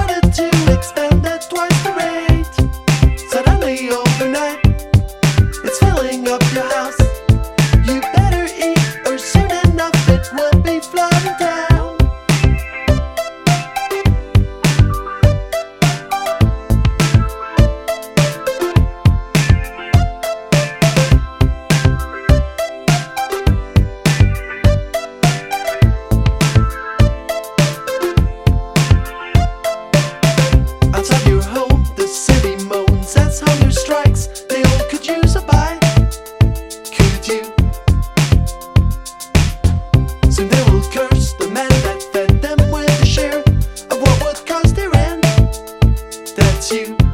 started to expand at twice the rate. Suddenly overnight, it's filling up your house. You better eat or soon enough it will be flooding down. Outside your home, the city moans as hunger strikes. They all could use a bite. Could you? Soon they will curse the man that fed them with a share of what would cause their end. That's you.